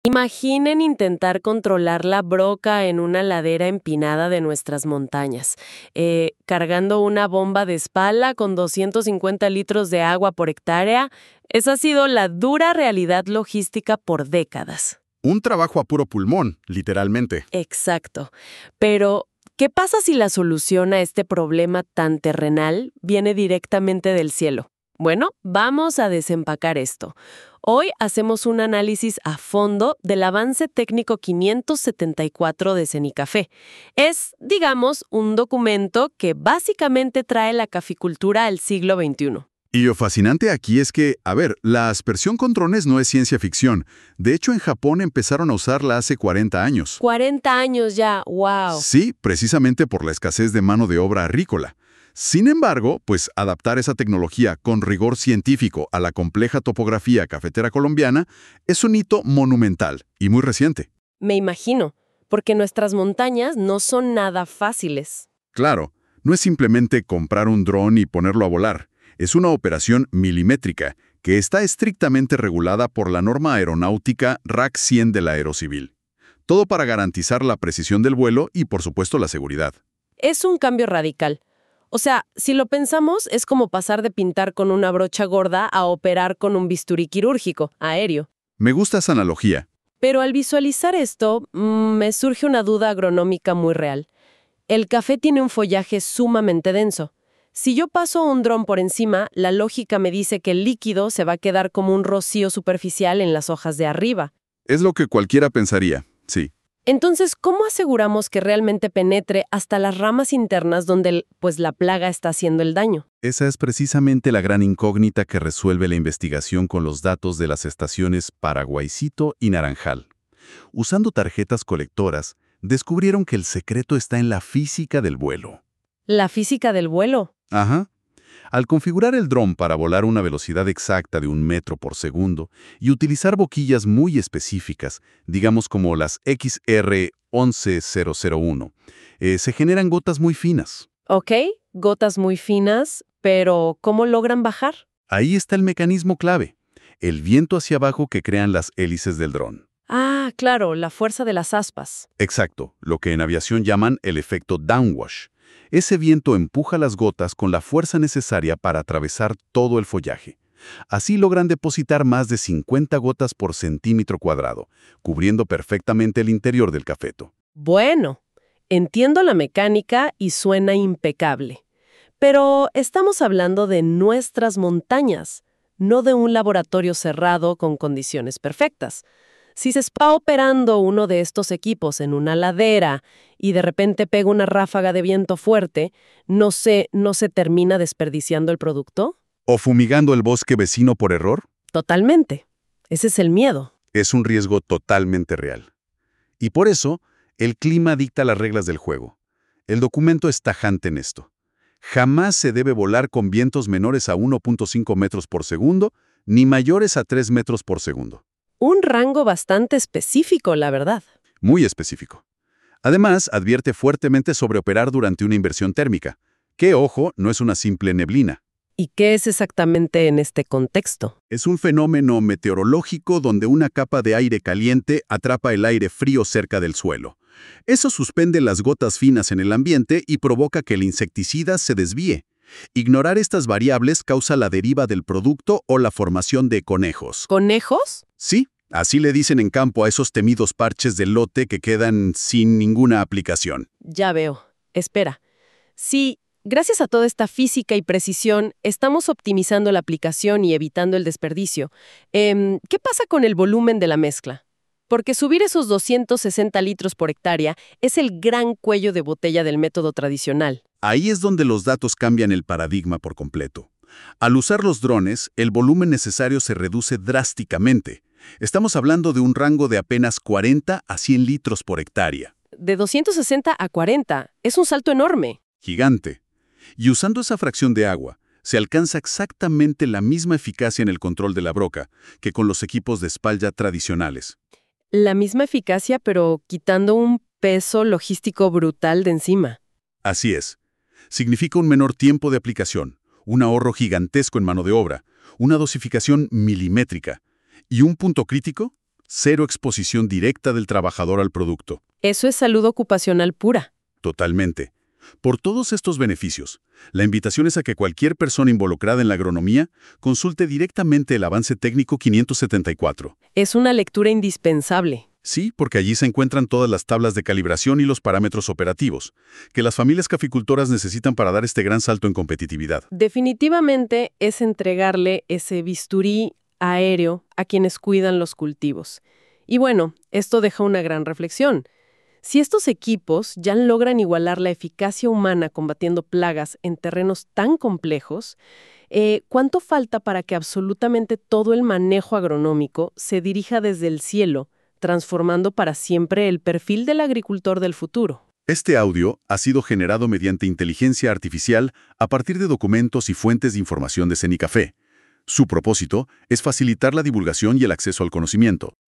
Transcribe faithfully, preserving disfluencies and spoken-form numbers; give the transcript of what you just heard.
Imaginen intentar controlar la broca en una ladera empinada de nuestras montañas, eh, cargando una bomba de espala con doscientos cincuenta litros de agua por hectárea. Esa ha sido la dura realidad logística por décadas. Un trabajo a puro pulmón, literalmente. Exacto. Pero, ¿qué pasa si la solución a este problema tan terrenal viene directamente del cielo? Bueno, vamos a desempacar esto. Hoy hacemos un análisis a fondo del avance técnico quinientos setenta y cuatro de Cenicafé. Es, digamos, un documento que básicamente trae la caficultura al siglo veintiuno. Y lo fascinante aquí es que, a ver, la aspersión con drones no es ciencia ficción. De hecho, en Japón empezaron a usarla hace cuarenta años. cuarenta años ya, wow. Sí, precisamente por la escasez de mano de obra agrícola. Sin embargo, pues adaptar esa tecnología con rigor científico a la compleja topografía cafetera colombiana es un hito monumental y muy reciente. Me imagino, porque nuestras montañas no son nada fáciles. Claro, no es simplemente comprar un dron y ponerlo a volar. Es una operación milimétrica que está estrictamente regulada por la norma aeronáutica R A C cien de la Aerocivil. Todo para garantizar la precisión del vuelo y, por supuesto, la seguridad. Es un cambio radical. O sea, si lo pensamos, es como pasar de pintar con una brocha gorda a operar con un bisturí quirúrgico, aéreo. Me gusta esa analogía. Pero al visualizar esto, mmm, me surge una duda agronómica muy real. El café tiene un follaje sumamente denso. Si yo paso un dron por encima, la lógica me dice que el líquido se va a quedar como un rocío superficial en las hojas de arriba. Es lo que cualquiera pensaría, sí. Entonces, ¿cómo aseguramos que realmente penetre hasta las ramas internas donde, pues, la plaga está haciendo el daño? Esa es precisamente la gran incógnita que resuelve la investigación con los datos de las estaciones Paraguaycito y Naranjal. Usando tarjetas colectoras, descubrieron que el secreto está en la física del vuelo. ¿La física del vuelo? Ajá. Al configurar el dron para volar a una velocidad exacta de un metro por segundo y utilizar boquillas muy específicas, digamos como las X R once mil uno, eh, se generan gotas muy finas. Ok, gotas muy finas, pero ¿cómo logran bajar? Ahí está el mecanismo clave, el viento hacia abajo que crean las hélices del dron. Ah, claro, la fuerza de las aspas. Exacto, lo que en aviación llaman el efecto downwash. Ese viento empuja las gotas con la fuerza necesaria para atravesar todo el follaje. Así logran depositar más de cincuenta gotas por centímetro cuadrado, cubriendo perfectamente el interior del cafeto. Bueno, entiendo la mecánica y suena impecable. Pero estamos hablando de nuestras montañas, no de un laboratorio cerrado con condiciones perfectas. Si se está operando uno de estos equipos en una ladera y de repente pega una ráfaga de viento fuerte, ¿no se, no se termina desperdiciando el producto? ¿O fumigando el bosque vecino por error? Totalmente. Ese es el miedo. Es un riesgo totalmente real. Y por eso, el clima dicta las reglas del juego. El documento es tajante en esto. Jamás se debe volar con vientos menores a uno punto cinco metros por segundo, ni mayores a tres metros por segundo. Un rango bastante específico, la verdad. Muy específico. Además, advierte fuertemente sobre operar durante una inversión térmica, que, ojo, no es una simple neblina. ¿Y qué es exactamente en este contexto? Es un fenómeno meteorológico donde una capa de aire caliente atrapa el aire frío cerca del suelo. Eso suspende las gotas finas en el ambiente y provoca que el insecticida se desvíe. Ignorar estas variables causa la deriva del producto o la formación de conejos. ¿Conejos? Sí, así le dicen en campo a esos temidos parches de lote que quedan sin ninguna aplicación. Ya veo. Espera. Sí, gracias a toda esta física y precisión, estamos optimizando la aplicación y evitando el desperdicio. Eh, ¿Qué pasa con el volumen de la mezcla? Porque subir esos doscientos sesenta litros por hectárea es el gran cuello de botella del método tradicional. Ahí es donde los datos cambian el paradigma por completo. Al usar los drones, el volumen necesario se reduce drásticamente. Estamos hablando de un rango de apenas cuarenta a cien litros por hectárea. De doscientos sesenta a cuarenta. Es un salto enorme. Gigante. Y usando esa fracción de agua, se alcanza exactamente la misma eficacia en el control de la broca que con los equipos de espalda tradicionales. La misma eficacia, pero quitando un peso logístico brutal de encima. Así es. Significa un menor tiempo de aplicación, un ahorro gigantesco en mano de obra, una dosificación milimétrica y un punto crítico, Cero exposición directa del trabajador al producto. Eso es salud ocupacional pura. Totalmente. Por todos estos beneficios, la invitación es a que cualquier persona involucrada en la agronomía consulte directamente el avance técnico quinientos setenta y cuatro. Es una lectura indispensable. Sí, porque allí se encuentran todas las tablas de calibración y los parámetros operativos que las familias caficultoras necesitan para dar este gran salto en competitividad. Definitivamente es entregarle ese bisturí aéreo a quienes cuidan los cultivos. Y bueno, esto deja una gran reflexión. Si estos equipos ya logran igualar la eficacia humana combatiendo plagas en terrenos tan complejos, eh, ¿cuánto falta para que absolutamente todo el manejo agronómico se dirija desde el cielo, transformando para siempre el perfil del agricultor del futuro? Este audio ha sido generado mediante inteligencia artificial a partir de documentos y fuentes de información de Cenicafé. Su propósito es facilitar la divulgación y el acceso al conocimiento.